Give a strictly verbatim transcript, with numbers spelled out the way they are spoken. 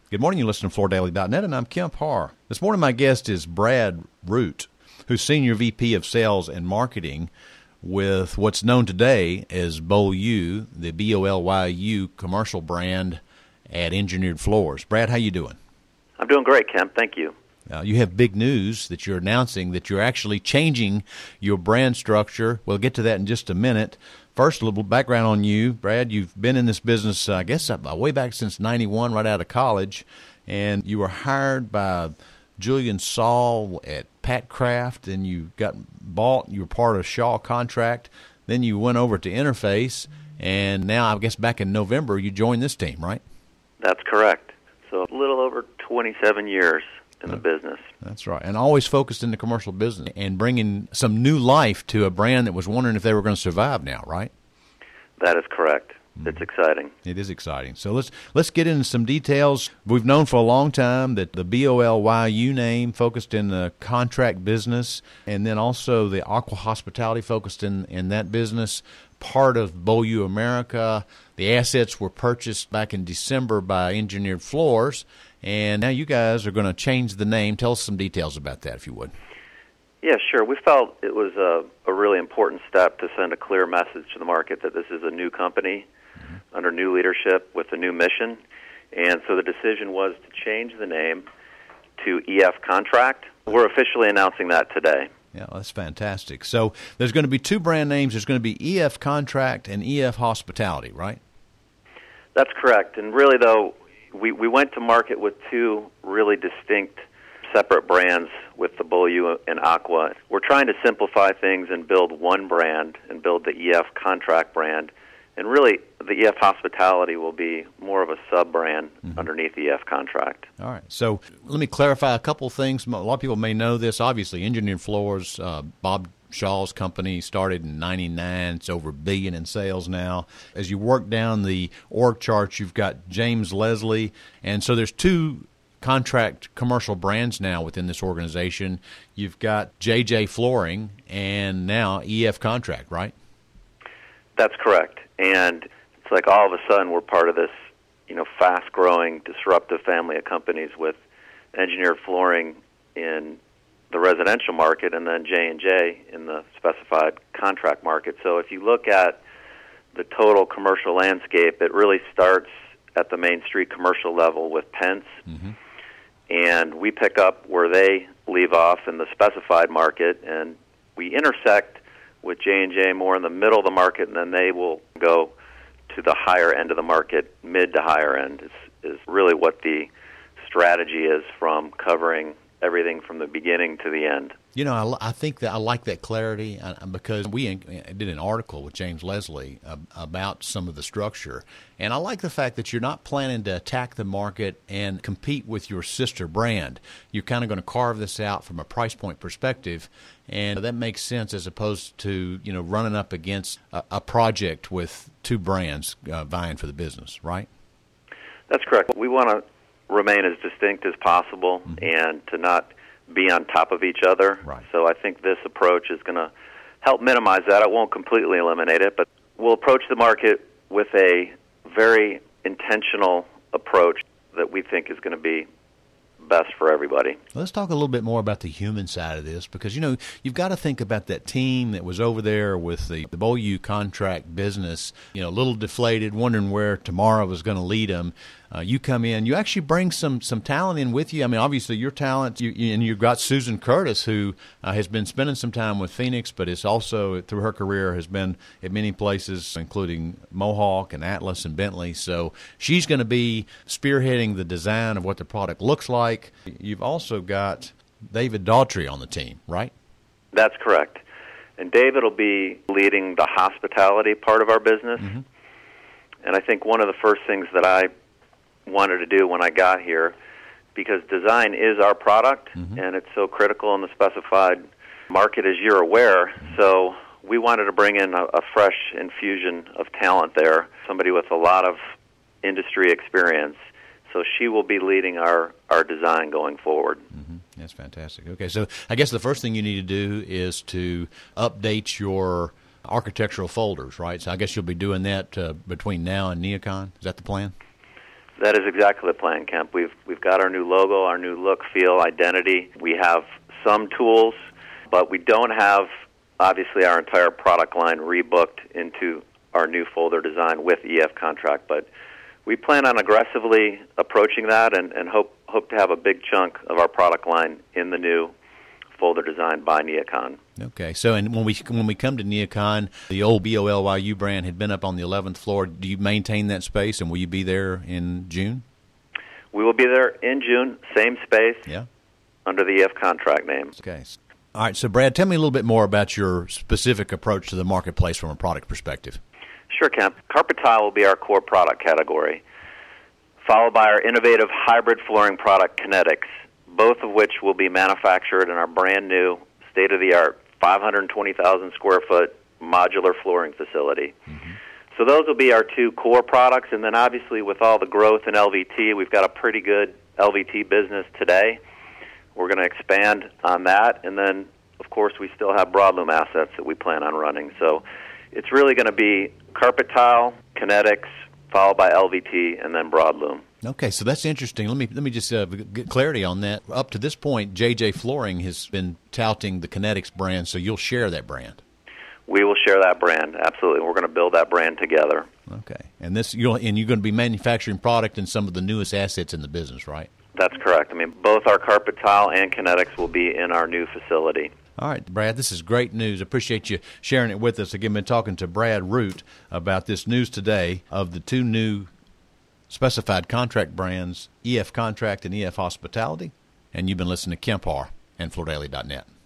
Good morning. You listen to Florida Daily dot net, and I'm Kemp Harr. This morning, my guest is Brad Root, who's Senior V P of Sales and Marketing with what's known today as Bolyu, the B O L Y U commercial brand at Engineered Floors. Brad, how you doing? I'm doing great, Kemp. Thank you. Uh, you have big news that you're announcing, that you're actually changing your brand structure. We'll get to that in just a minute. First, a little background on you. Brad, you've been in this business, uh, I guess, uh, way back since ninety-one, right out of college, and you were hired by Julian Saul at Pat Craft, and you got bought. You were part of Shaw Contract. Then you went over to Interface, and now, I guess, back in November, you joined this team, right? That's correct. So a little over twenty-seven years in the business. That's right. And always focused in the commercial business and bringing some new life to a brand that was wondering if they were going to survive now, right? That is correct. Mm-hmm. It's exciting. It is exciting. So let's let's get into some details. We've known for a long time that the B O L Y U name focused in the contract business, and then also the Aqua Hospitality focused in, in that business, part of Bolyu America. The assets were purchased back in December by Engineered Floors, and now you guys are going to change the name. Tell us some details about that, if you would. Yeah, sure. We felt it was a, a really important step to send a clear message to the market that this is a new company mm-hmm. under new leadership with a new mission. And so the decision was to change the name to E F Contract. We're officially announcing that today. Yeah, that's fantastic. So there's going to be two brand names. There's going to be E F Contract and E F Hospitality, right? That's correct. And really, though, we, we went to market with two really distinct separate brands with the Bolyu and Aqua. We're trying to simplify things and build one brand and build the E F Contract brand. And really, the E F Hospitality will be more of a sub-brand mm-hmm. underneath E F Contract. All right. So let me clarify a couple things. A lot of people may know this. Obviously, Engineered Floors, uh, Bob Shaw's company, started in ninety-nine. It's over a billion in sales now. As you work down the org chart, you've got James Leslie. And so there's two contract commercial brands now within this organization. You've got J J Flooring and now E F Contract, right? That's correct. And it's like all of a sudden we're part of this, you know, fast-growing, disruptive family of companies with Engineered Flooring in the residential market and then J and J in the specified contract market. So if you look at the total commercial landscape, it really starts at the Main Street commercial level with Pence, mm-hmm. and we pick up where they leave off in the specified market, and we intersect with J and J more in the middle of the market, and then they will go to the higher end of the market. Mid to higher end is, is really what the strategy is, from covering everything from the beginning to the end. You know, I, I think that I like that clarity uh, because we did an article with James Leslie uh, about some of the structure, and I like the fact that you're not planning to attack the market and compete with your sister brand. You're kind of going to carve this out from a price point perspective, and that makes sense as opposed to, you know, running up against a, a project with two brands uh, vying for the business, right? That's correct. We want to remain as distinct as possible mm-hmm. and to not be on top of each other. Right. So I think this approach is going to help minimize that. It won't completely eliminate it, but we'll approach the market with a very intentional approach that we think is going to be best for everybody. Let's talk a little bit more about the human side of this, because, you know, you've got to think about that team that was over there with the, the Bolyu contract business, you know, a little deflated, wondering where tomorrow was going to lead them. Uh, you come in, you actually bring some some talent in with you. I mean, obviously your talent, you, you, and you've got Susan Curtis, who uh, has been spending some time with Phoenix, but is also, through her career, has been at many places, including Mohawk and Atlas and Bentley. So she's going to be spearheading the design of what the product looks like. You've also got David Daughtry on the team, right? That's correct. And David will be leading the hospitality part of our business. Mm-hmm. And I think one of the first things that I wanted to do when I got here, because design is our product, mm-hmm. and it's so critical in the specified market, as you're aware. Mm-hmm. So we wanted to bring in a, a fresh infusion of talent there, somebody with a lot of industry experience. So she will be leading our, our design going forward. Mm-hmm. That's fantastic. Okay, so I guess the first thing you need to do is to update your architectural folders, right? So I guess you'll be doing that uh, between now and NeoCon. Is that the plan? That is exactly the plan, Kemp. We've we've got our new logo, our new look, feel, identity. We have some tools, but we don't have, obviously, our entire product line rebooked into our new folder design with E F Contract. But we plan on aggressively approaching that and, and hope hope to have a big chunk of our product line in the new folder design by Neocon. Okay, so and when we when we come to Neocon, the old B O L Y U brand had been up on the eleventh floor. Do you maintain that space, and will you be there in June? We will be there in June, same space, yeah, under the E F Contract name. Okay. All right, so Brad, tell me a little bit more about your specific approach to the marketplace from a product perspective. Sure, Kemp. Carpet tile will be our core product category, followed by our innovative hybrid flooring product, Kinetics, both of which will be manufactured in our brand new, state-of-the-art, five hundred twenty thousand square foot modular flooring facility. Mm-hmm. So those will be our two core products, and then obviously with all the growth in L V T, we've got a pretty good L V T business today. We're going to expand on that, and then, of course, we still have broadloom assets that we plan on running. So it's really going to be carpet tile, Kinetics, followed by L V T, and then broadloom. Okay, so that's interesting. Let me let me just uh, get clarity on that. Up to this point, J J Flooring has been touting the Kinetics brand, so you'll share that brand. We will share that brand, absolutely. We're going to build that brand together. Okay, and this you'll and you're going to be manufacturing product and some of the newest assets in the business, right? That's correct. I mean, both our carpet tile and Kinetics will be in our new facility. All right, Brad, this is great news. Appreciate you sharing it with us. Again, been talking to Brad Root about this news today of the two new specified contract brands, E F Contract and E F Hospitality. And you've been listening to Kemp Harr and Flooredaily dot net.